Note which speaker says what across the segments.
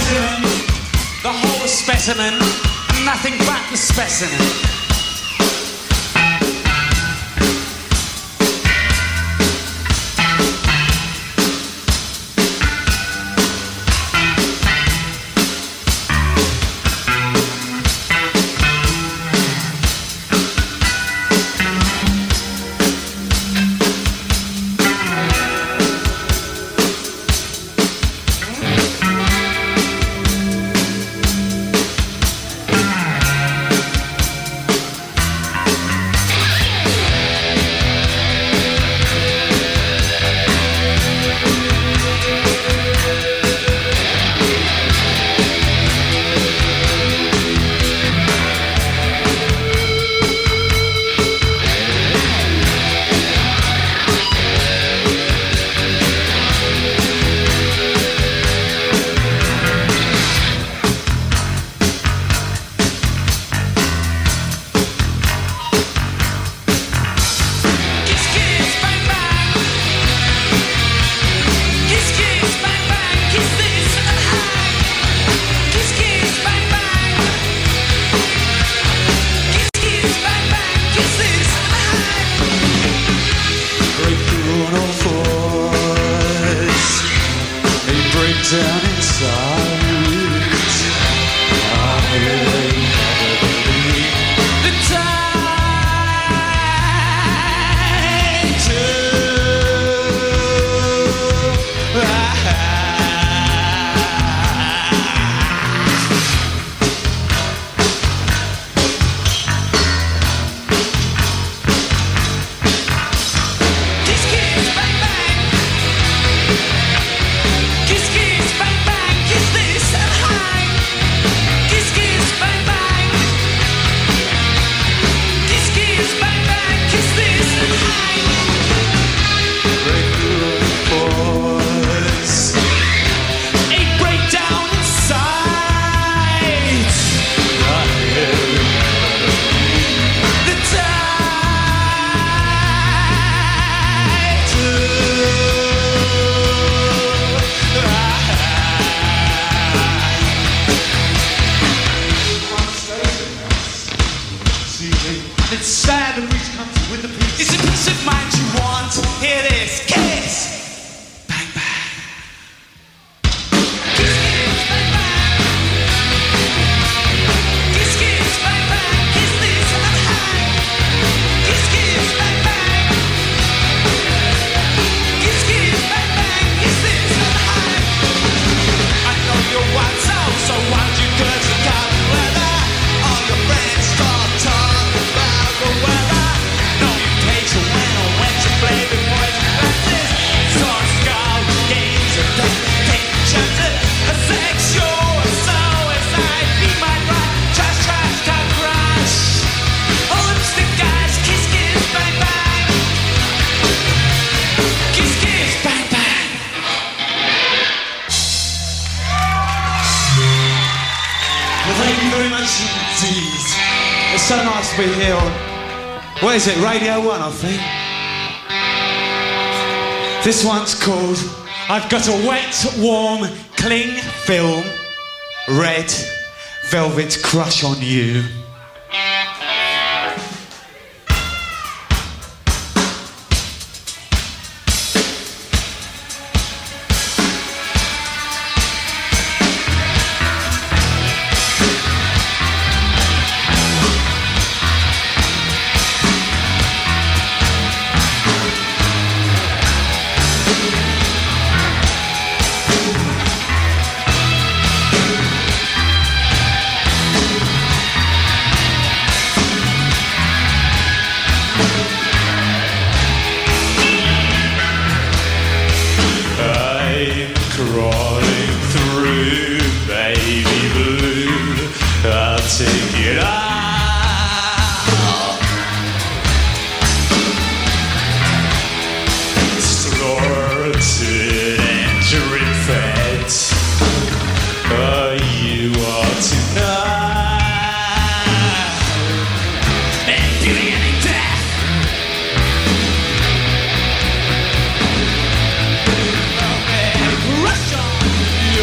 Speaker 1: specimen, the whole specimen, nothing but the specimen. Down inside the tide to it's sad the reach comes with the peace. It's a peace of mind you want. Here it is. Kiss! Bang, bang. Kiss, kiss, bang, bang. Kiss, kiss, bang, bang. Kiss this and hang. Kiss, kiss, bang, bang. Kiss, kiss, bang, bang. Kiss this and hang. I know you want so why'd you dirty cotton leather? All your friends start talking about the weather. No, you pay to win or when to play the boys and glasses. Source scout games and don't take chances. A sexual suicide be my right. Trash, trash, car crash. Oh, lipstick guys, kiss, kiss, bang, bang. Kiss, kiss, bang, bang. Well, thank you very much indeed. It's so nice to be here on, what is it, Radio 1, I think. This one's called I've Got a Wet, Warm, Cling Film, Red Velvet Crush on You. Crawling through baby blue, I'll take it out. Slaughtered and drip-fed, you are tonight. And beauty and death. Rush on you.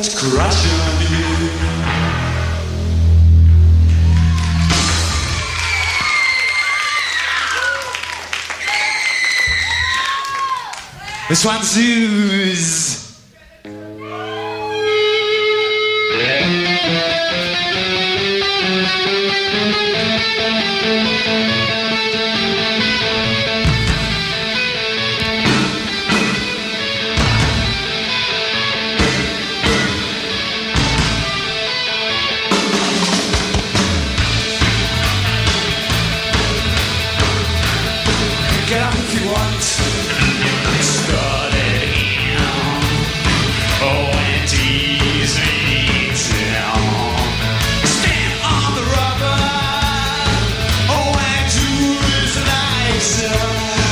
Speaker 1: crush on you. This one's Zeus. Get up if you want. Start it again. Oh, and tease me down. Stand on the rubber. Oh, and do is nicer.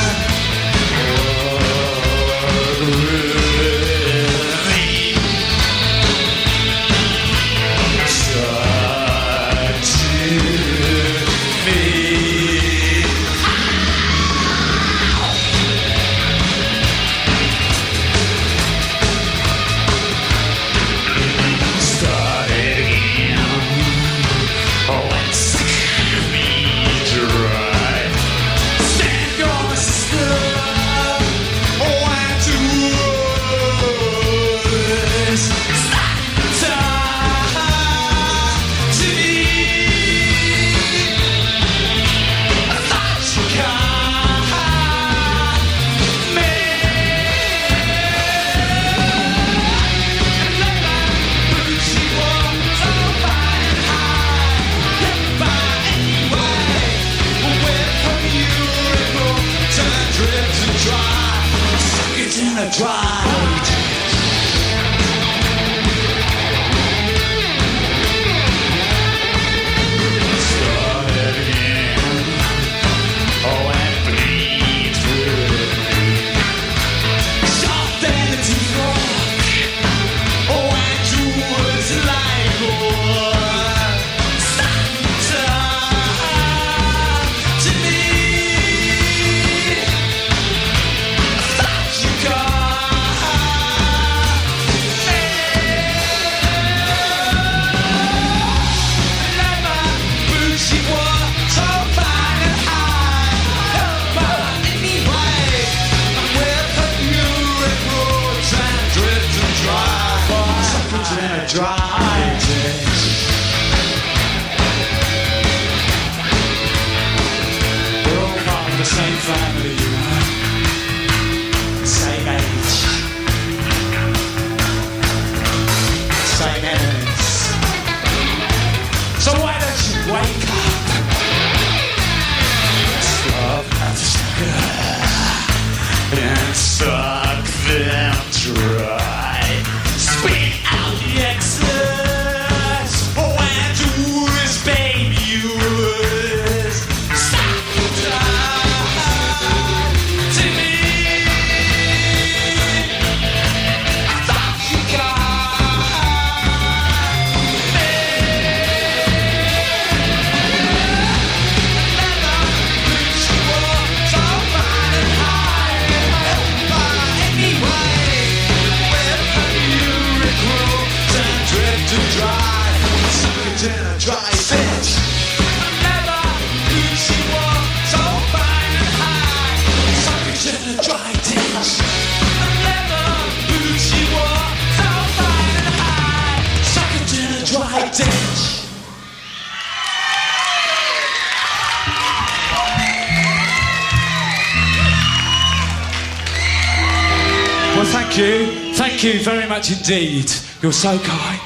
Speaker 2: Well, thank you. Thank you very much indeed. You're so kind.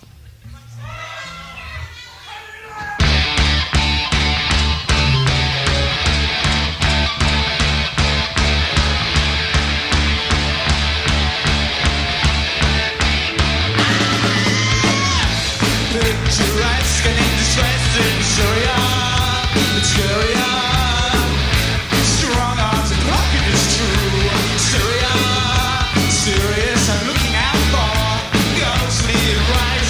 Speaker 1: Picturesque and in distress in Syria. Syria. Strong arms and pocket is true. Syria. Serious and looking out for ghostly right.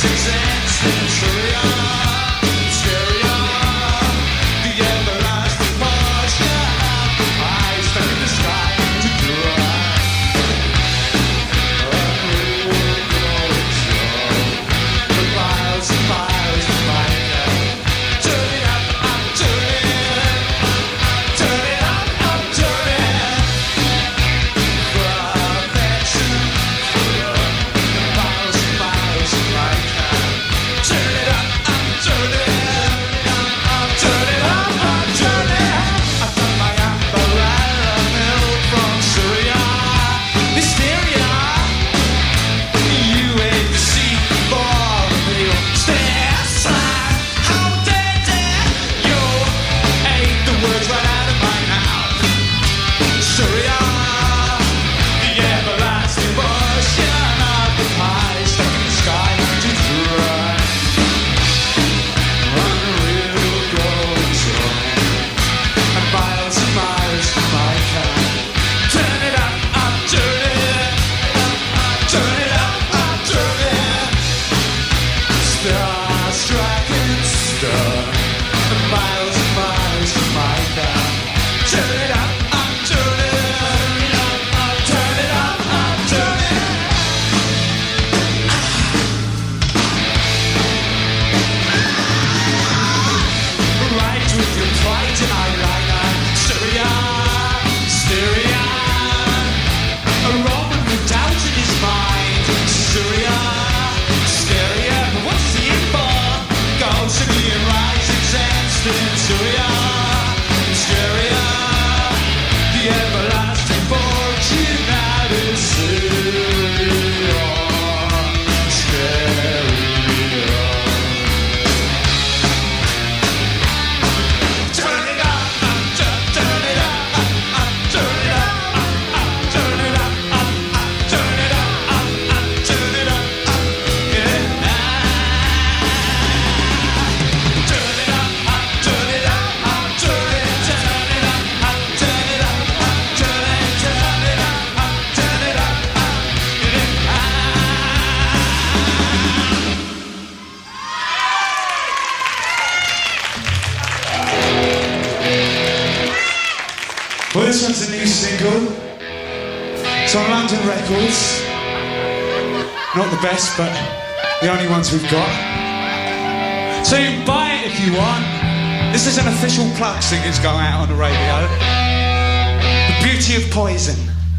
Speaker 2: It's on London Records. Not the best, but the only ones we've got. So you can buy it if you want. This is an official plug singers go out on the radio. The Beauty of Poison.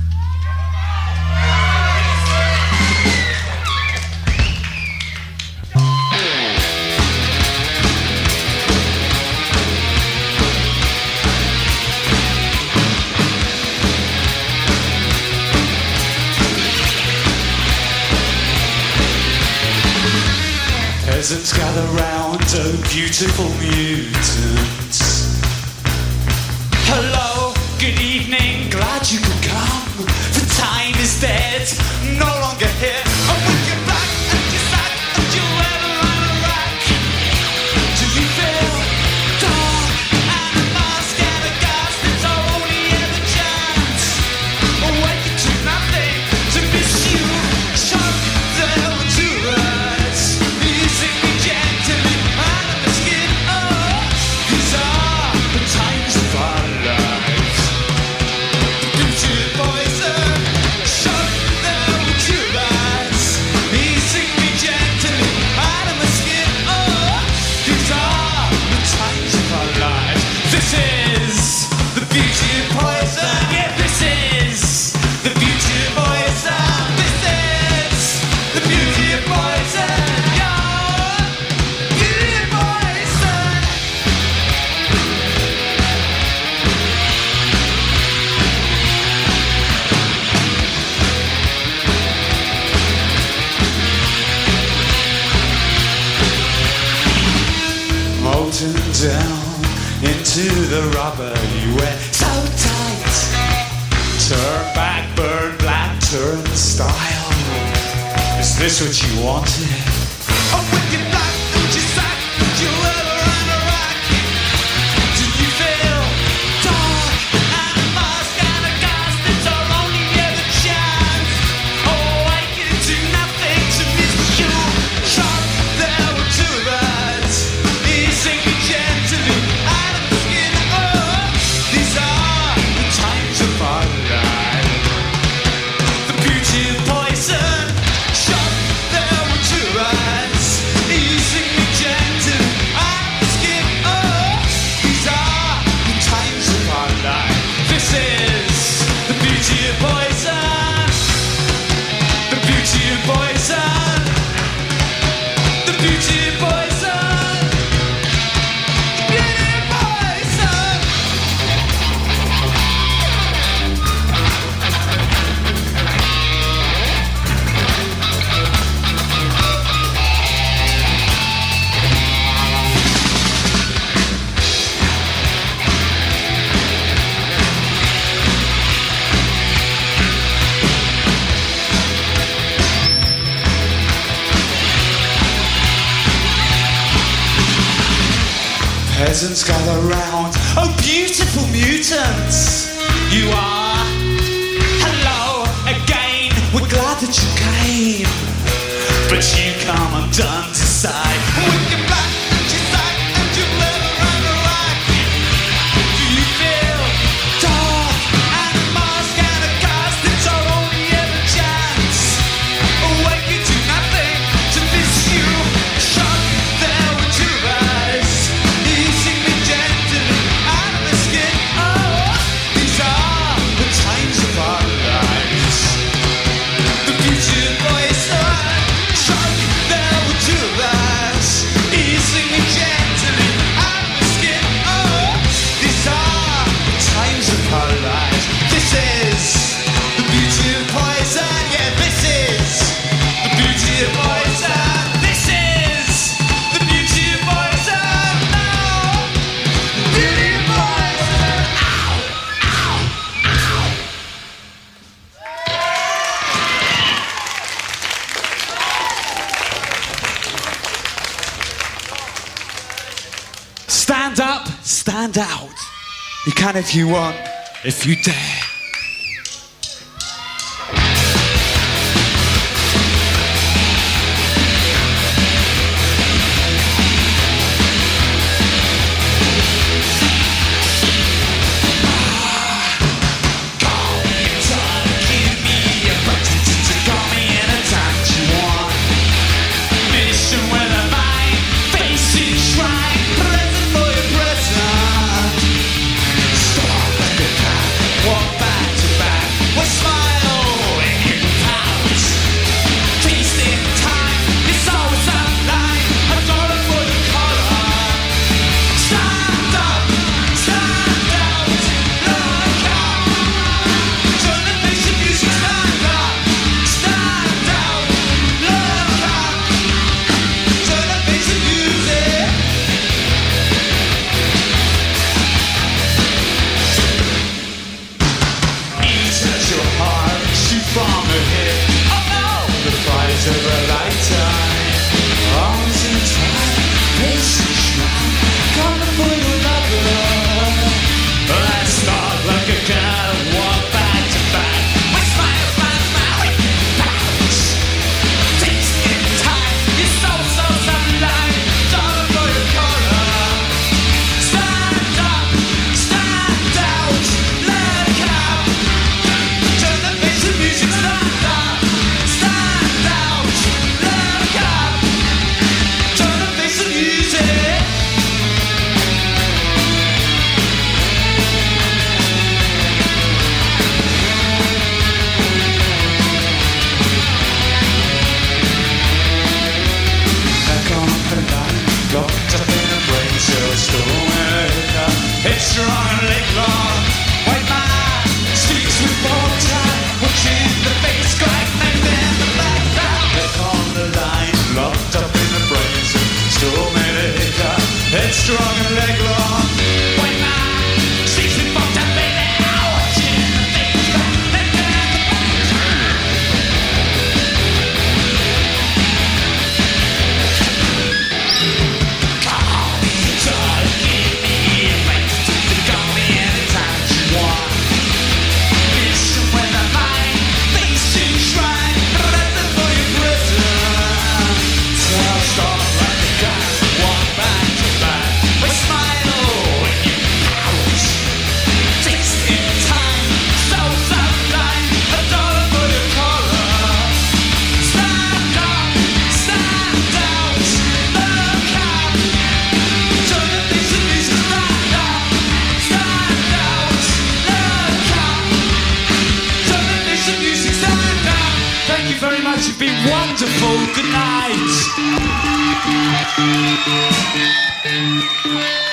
Speaker 2: Peasants gather round, oh beautiful mutants. Hello, good evening, glad you could come. The time is dead, no longer here. And when you're black and you're sad and you're ever on a rack, do you feel dark and a mask and a gas? It's our only ever chance. Awaken to nothing, to miss you. Shock them to us. Easing me gently out of the skin. Oh, these are the times of our lives. Beauty poison, shock them to us. Easing me gently out of my skin. Oh, these are the times of our lives. This is the beauty of poison. Yeah, this is the beauty of poison. This is the beauty of poison. Yeah, beauty of poison. Molten down into the rubber you wear so tight. Turn back, burn black, turn style. Is this what you wanted? Oh, when you're black and you're sad and you're ever on a rack, do you feel dark and a mask and a gas? It's our only ever chance. Oh, I can do nothing to miss you. Shock there to us. Easing me gently out of the skin. Oh, these are the times of our life. The beauty of poison. Shock there to us. Easing me gently out of the skin. Oh, these are the times of our life. This is the beauty of poison. The beauty of poison. The beauty of poison. The beauty of poison. Peasants gather round, oh beautiful mutants you are. Hello again, we're glad that you came, but you come undone to sight. When you're black and you're sad and you're ever on a rack, do you feel dark and a mask and a cast? It's our only ever chance. Awaken to nothing, to miss you. Shock there with your eyes. Easing me gently out of the skin. Oh, these are the times of our lives. The beauty of poison. Shock there with your eyes. Easing me gently out of the skin. Oh, these are the times of our lives. This is the beauty of poison. Yeah, this is the beauty of poison. This is the beauty of poison. Oh, the beauty of poison. Ow, ow, ow. Stand up, stand out. You can if you want, if you dare. Give me headstrong and leg long. White man speaks with water, watching the face crack, making the background. Back on the line, locked up in the brains of Stormmaker. Headstrong and leg long. White man speaks with water, baby, watching the face crack, making the background. Thank you very much. You've been wonderful. Good night.